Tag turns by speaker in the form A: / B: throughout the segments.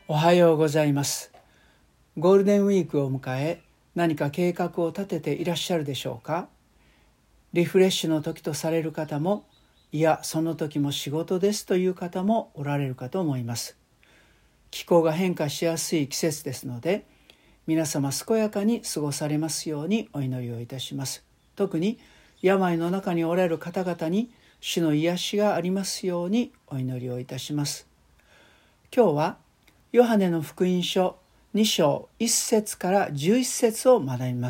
A: おはようございます。ゴールデンウィークを迎え、何か計画を立てていらっしゃるでしょうか。リフレッシュの時とされる方も、いやその時も仕事ですという方もおられるかと思います。気候が変化しやすい季節ですので、皆様健やかに過ごされますようにお祈りをいたします。特に病の中におられる方々に主の癒しがありますようにお祈りをいたします。今日はヨハネの福音書2章1節から11節を学びます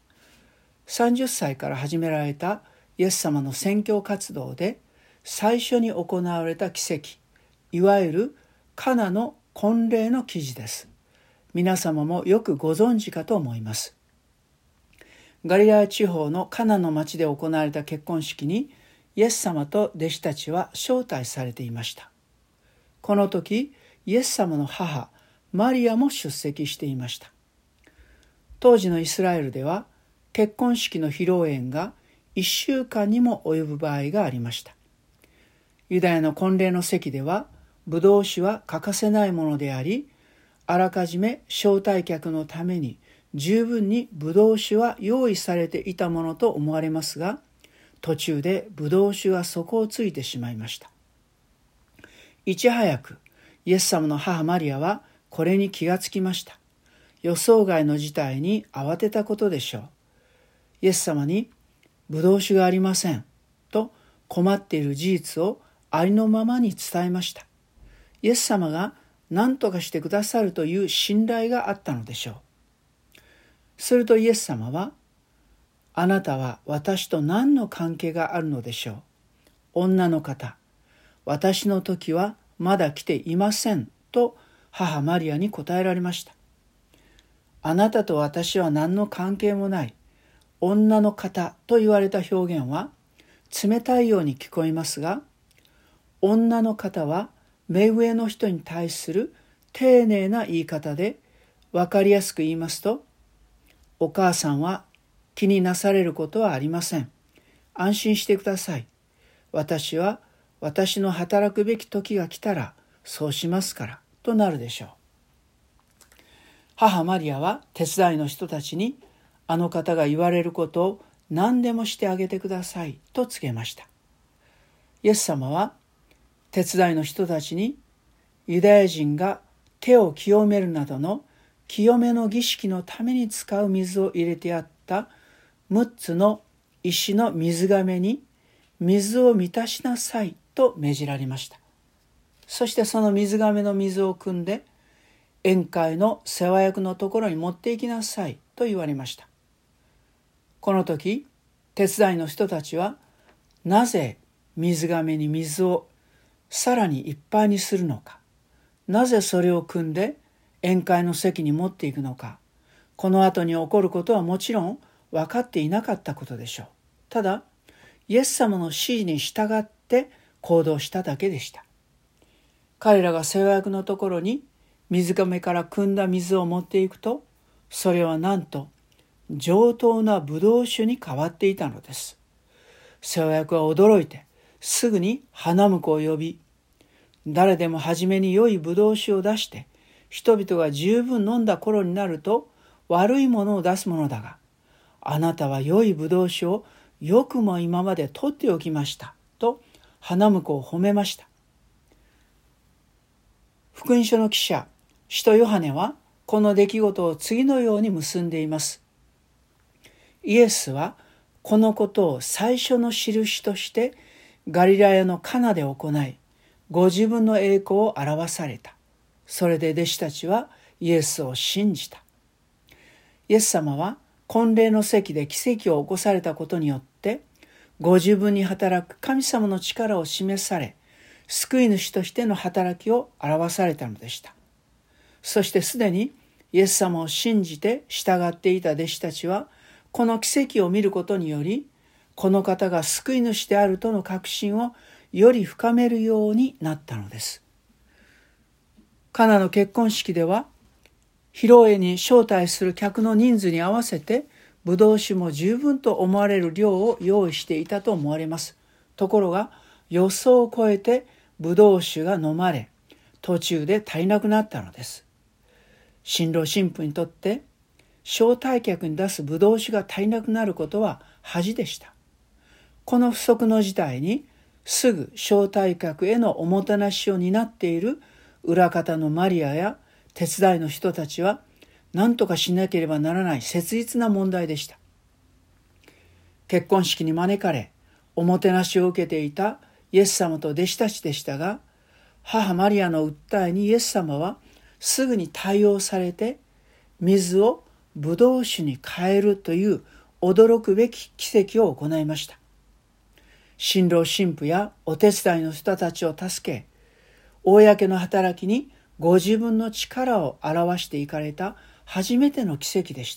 A: 。30歳から始められたイエス様の宣教活動で最初に行われた奇跡、いわゆるカナの婚礼の記事です。皆様もよくご存知かと思います。ガリラヤ地方のカナの町で行われた結婚式にイエス様と弟子たちは招待されていました。この時、イエス様の母マリアも出席していました。当時のイスラエルでは結婚式の披露宴が1週間にも及ぶ場合がありました。ユダヤの婚礼の席ではブドウ酒は欠かせないものであり、あらかじめ招待客のために十分にブドウ酒は用意されていたものと思われますが、途中でブドウ酒が底をついてしまいました。いち早くイエス様の母マリアはこれに気がつきました。予想外の事態に慌てたことでしょう。イエス様にブドウ酒がありませんと困っている事実をありのままに伝えました。イエス様が何とかしてくださるという信頼があったのでしょう。するとイエス様は、あなたは私と何の関係があるのでしょう。女の方、私の時はまだ来ていませんと母マリアに答えられました。あなたと私は何の関係もない女の方と言われた表現は冷たいように聞こえますが、女の方は目上の人に対する丁寧な言い方で、分かりやすく言いますと、お母さんは気になされることはありません。安心してください。私は私の働くべき時が来たらそうしますからとなるでしょう。母マリアは手伝いの人たちに、あの方が言われることを何でもしてあげてくださいと告げました。イエス様は手伝いの人たちに、ユダヤ人が手を清めるなどの清めの儀式のために使う水を入れてあった6つの石の水甕に水を満たしなさいと命じられました。そしてその水甕の水を汲んで宴会の世話役のところに持って行きなさいと言われました。この時、手伝いの人たちはなぜ水甕に水をさらにいっぱいにするのか、なぜそれを汲んで宴会の席に持っていくのか、この後に起こることはもちろん分かっていなかったことでしょう。ただ、イエス様の指示に従って行動しただけでした。彼らが世話役のところに水甕から汲んだ水を持っていくと、それはなんと上等なブドウ酒に変わっていたのです。世話役は驚いてすぐに花婿を呼び、誰でも初めに良いブドウ酒を出して、人々が十分飲んだ頃になると悪いものを出すものだが、あなたは良いブドウ酒をよくも今まで取っておきましたと花婿を褒めました。福音書の記者使徒ヨハネはこの出来事を次のように結んでいます。イエスはこのことを最初の印としてガリラヤのカナで行い、ご自分の栄光を表された。それで弟子たちはイエスを信じた。イエス様は婚礼の席で奇跡を起こされたことによって、ご自分に働く神様の力を示され、救い主としての働きを表されたのでした。そしてすでにイエス様を信じて従っていた弟子たちは、この奇跡を見ることにより、この方が救い主であるとの確信をより深めるようになったのです。カナの結婚式では、披露宴に招待する客の人数に合わせて、ブドウ酒も十分と思われる量を用意していたと思われます。ところが、予想を超えてブドウ酒が飲まれ、 途中で足りなくなったのです。新郎新婦にとって招待客に出すブドウ酒が足りなくなることは恥でした。この不足の事態にすぐ招待客へのおもてなしを担っている裏方のマリアや手伝いの人たちは何とかしなければならない切実な問題でした。結婚式に招かれおもてなしを受けていたイエス様と弟子たちでしたが、母マリアの訴えにイエス様はすぐに対応されて、水をブドウ酒に変えるという驚くべき奇跡を行いました。新郎新婦やお手伝いの人たちを助け、公の働きにご自分の力を表していかれた初めての奇跡でした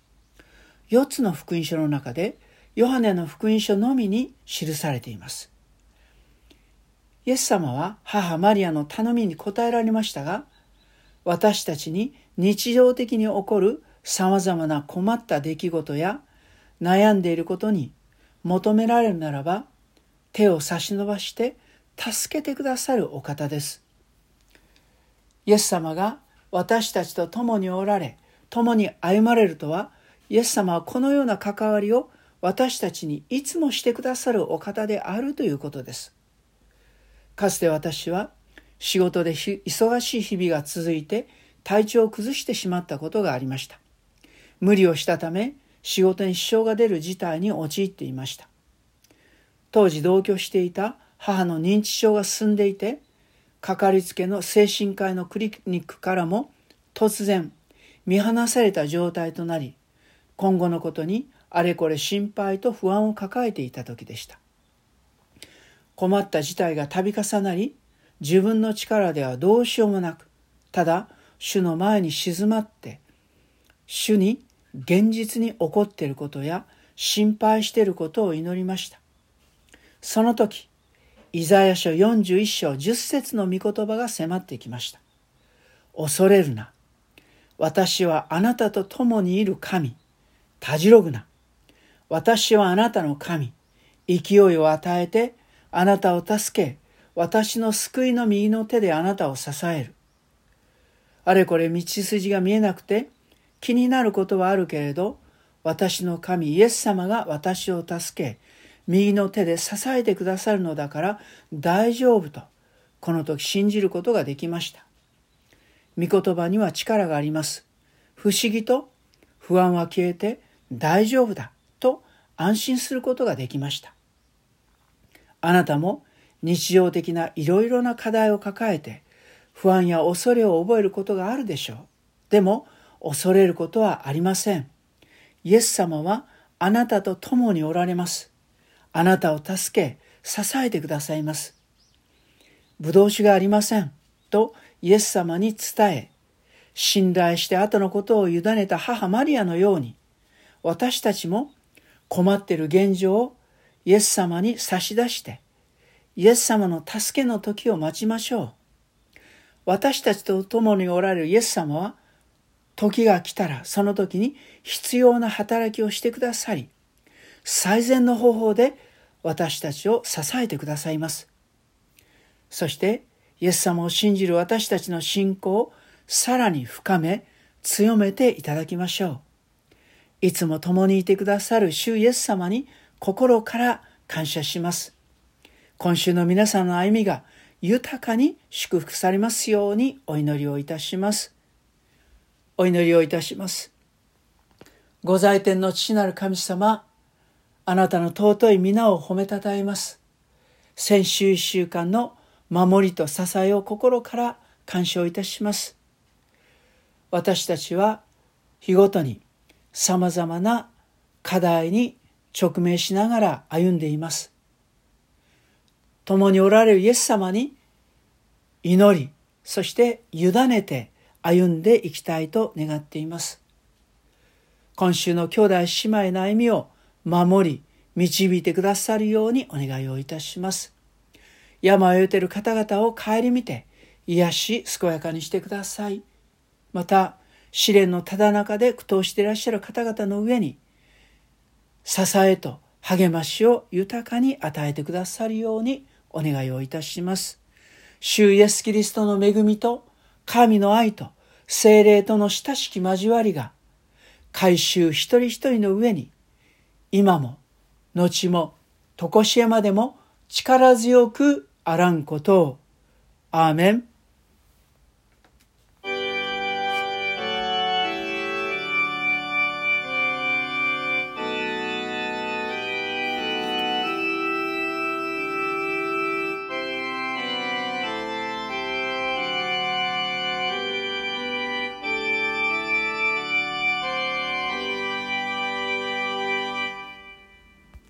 A: 。4つの福音書の中でヨハネの福音書のみに記されています。イエス様は母マリアの頼みに応えられましたが、私たちに日常的に起こるさまざまな困った出来事や悩んでいることに求められるならば、手を差し伸ばして助けてくださるお方です。イエス様が私たちと共におられ、共に歩まれるとは、イエス様はこのような関わりを私たちにいつもしてくださるお方であるということです。かつて私は仕事で忙しい日々が続いて体調を崩してしまったことがありました。無理をしたため仕事に支障が出る事態に陥っていました。当時同居していた母の認知症が進んでいて、かかりつけの精神科医のクリニックからも突然見放された状態となり、今後のことにあれこれ心配と不安を抱えていた時でした。困った事態が度重なり、自分の力ではどうしようもなく、ただ主の前に静まって、主に現実に起こっていることや心配していることを祈りました。その時、イザヤ書41章10節の御言葉が迫ってきました。恐れるな。私はあなたと共にいる神。たじろぐな。私はあなたの神。勢いを与えてあなたを助け、私の救いの右の手であなたを支える。あれこれ道筋が見えなくて気になることはあるけれど、私の神イエス様が私を助け、右の手で支えてくださるのだから大丈夫と、この時信じることができました。御言葉には力があります。不思議と不安は消えて大丈夫だと安心することができました。あなたも日常的ないろいろな課題を抱えて不安や恐れを覚えることがあるでしょう。でも恐れることはありません。イエス様はあなたと共におられます。あなたを助け支えてくださいます。ぶどう酒がありませんとイエス様に伝え、信頼して後のことを委ねた母マリアのように、私たちも困っている現状をイエス様に差し出して、イエス様の助けの時を待ちましょう。私たちと共におられるイエス様は、時が来たらその時に必要な働きをしてくださり、最善の方法で私たちを支えてくださいます。そしてイエス様を信じる私たちの信仰をさらに深め、強めていただきましょう。いつも共にいてくださる主イエス様に心から感謝します。今週の皆さんの歩みが豊かに祝福されますようにお祈りをいたします。お祈りをいたします。ご在天の父なる神様、あなたの尊い皆を褒めたたえます。先週1週間の守りと支えを心から感謝をいたします。私たちは日ごとにさまざまな課題に直面しながら歩んでいます。共におられるイエス様に祈り、そして委ねて歩んでいきたいと願っています。今週の兄弟姉妹の歩みを守り、導いてくださるようにお願いをいたします。病を得ている方々を顧みて、癒し、健やかにしてください。また、試練のただ中で苦闘していらっしゃる方々の上に、支えと励ましを豊かに与えてくださるようにお願いをいたします。 主イエスキリストの恵みと神の愛と聖霊との親しき交わりが改宗一人一人の上に今も後も常しえまでも力強くあらんことを。アーメン。